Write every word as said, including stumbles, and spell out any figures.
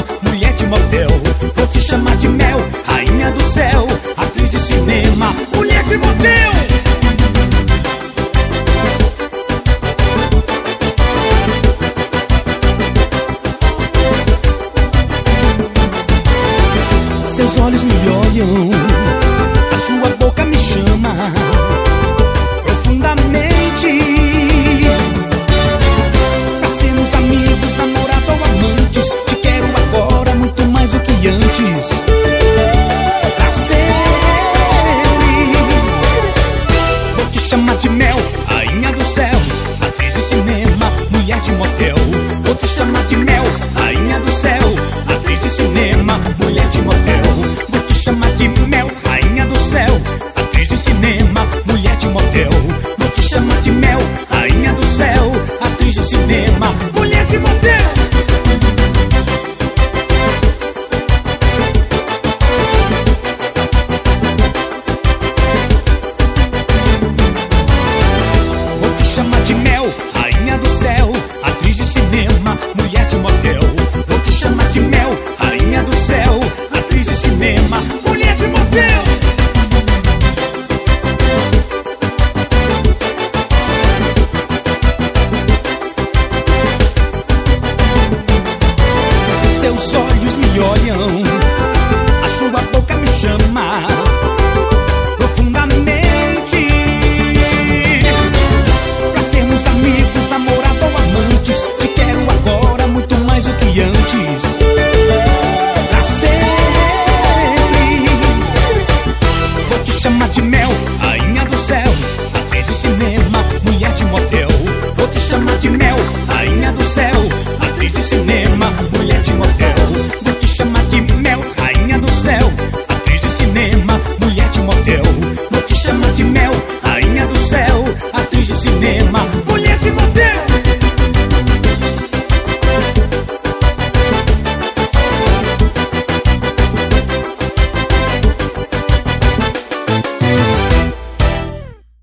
mulher de motel. Vou te chamar de Mel, rainha do céu, atriz de cinema, mulher de motel. Seus olhos me olham, a sua boca me chama profundamente. Pra sermos amigos, namorado ou amantes, te quero agora muito mais do que antes. Pra sempre. Vou te chamar de Mel, rainha do céu, atriz de cinema, mulher de motel. Vou te chamar de Mel, rainha do céu, atriz de cinema, mulher de motel. Vou te chamar de Mel, rainha do céu, atriz de cinema, mulher de motel. Vou te chamar de Mel, rainha do céu, atriz de cinema, mulher de motel. Vou te chamar de Mel, rainha do céu, atriz de cinema, mulher de motel. Vou te chamar de Mel, rainha do céu, atriz de cinema, mulher de motel. Seus olhos me olham, a sua boca me chama profundamente. Pra sermos amigos, namorado ou amantes, te quero agora muito mais do que antes. Pra sempre. Vou te chamar de Mel, rainha do céu, atriz de cinema, mulher de motel. Vou te chamar de Mel, rainha do céu, atriz de cinema,